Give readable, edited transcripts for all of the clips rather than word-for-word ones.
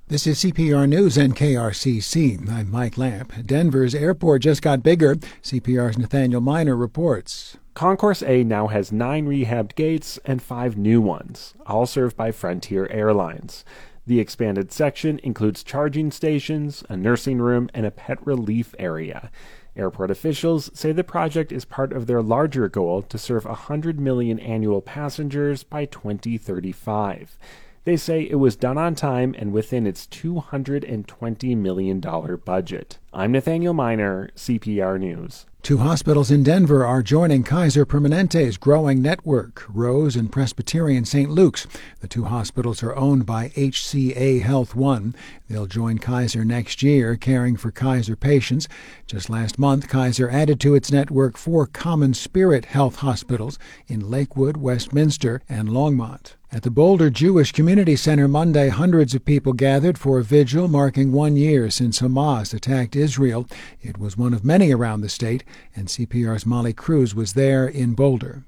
This is CPR News and KRCC. I'm Mike Lamp. Denver's airport just got bigger. CPR's Nathaniel Miner reports. Concourse A now has 9 rehabbed gates and 5 new ones, all served by Frontier Airlines. The expanded section includes charging stations, a nursing room, and a pet relief area. Airport officials say the project is part of their larger goal to serve 100 million annual passengers by 2035. They say it was done on time and within its $220 million budget. I'm Nathaniel Miner, CPR News. 2 hospitals in Denver are joining Kaiser Permanente's growing network, Rose and Presbyterian St. Luke's. The 2 hospitals are owned by HCA Health One. They'll join Kaiser next year, caring for Kaiser patients. Just last month, Kaiser added to its network 4 Common Spirit Health hospitals in Lakewood, Westminster, and Longmont. At the Boulder Jewish Community Center Monday, hundreds of people gathered for a vigil marking 1 year since Hamas attacked Israel. It was one of many around the state, and CPR's Molly Cruz was there in Boulder.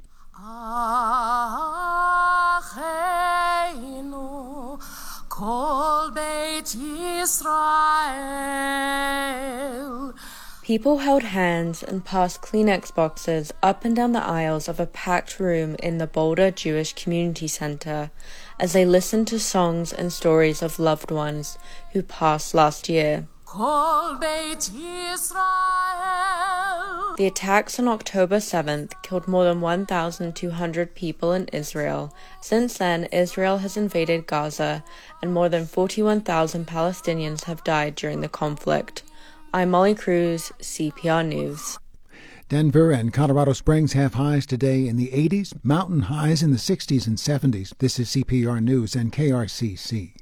People held hands and passed Kleenex boxes up and down the aisles of a packed room in the Boulder Jewish Community Center as they listened to songs and stories of loved ones who passed last year. The attacks on October 7th killed more than 1,200 people in Israel. Since then, Israel has invaded Gaza, and more than 41,000 Palestinians have died during the conflict. I'm Molly Cruz, CPR News. Denver and Colorado Springs have highs today in the 80s, mountain highs in the 60s and 70s. This is CPR News and KRCC.